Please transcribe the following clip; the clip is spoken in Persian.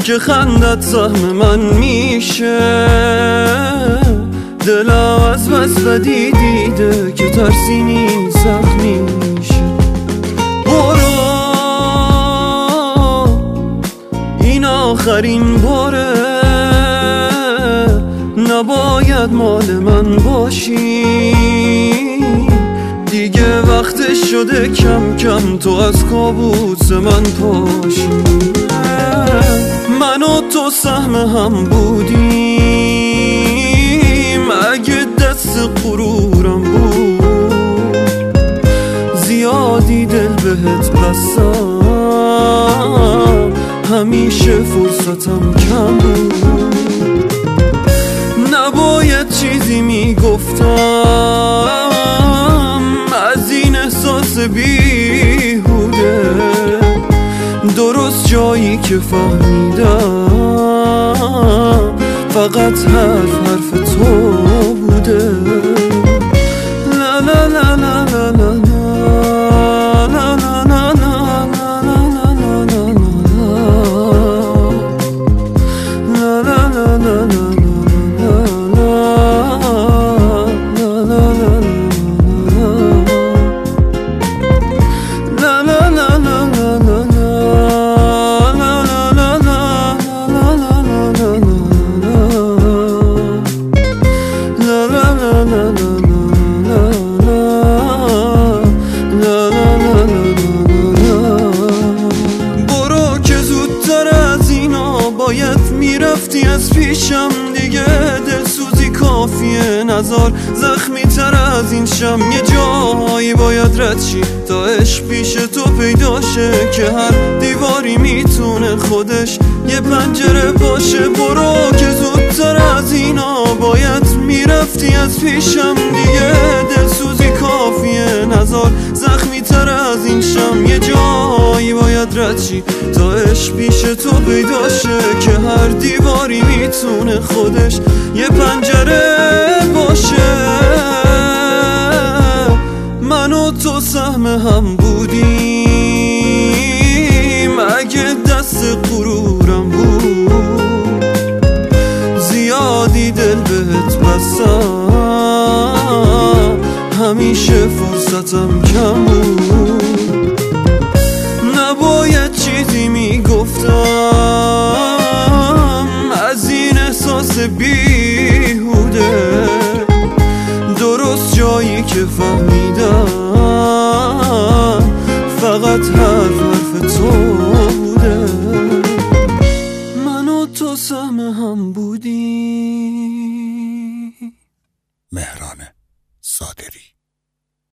که خندت سهم من میشه، دلم از بس بدی دیده که ترسینی سخت میشه. برو این آخرین باره، نباید مال من باشی دیگه، وقتش شده کم کم تو از کابوس من پاشی. من و تو سهم هم بودیم، اگه دست غرورم بود زیادی دل بهت بستم، همیشه فرصتم کم بود. نباید چیزی میگفتم از این احساس بیهوده، درست جایی که فهمیدم فقط حرف تو بوده. لا لا لا لا لا لا لا لا لا میرفتی از پیشم دیگه، دلسوزی کافیه نزار زخمی تر از این شم. یه جایی باید رد شی تا عشق پیش تو پیدا شه، که هر دیواری میتونه خودش یه پنجره باشه. برو که زودتر از اینا باید میرفتی از پیشم دیگه، دلسوزی کافیه نزار زخمی تر از این شم. یه جایی باید رد شی تا عشق پیش تو پیدا شه، که هر دیواری میتونه خودش یه پنجره باشه. من و تو سهم هم بودیم، اگه دست غرورم بود زیادی دل بهت بستم، همیشه فرصتم کم بود. نباید چیزی میگفتم از این احساس بیهوده، درست جایی که فهمیدم فقط حرف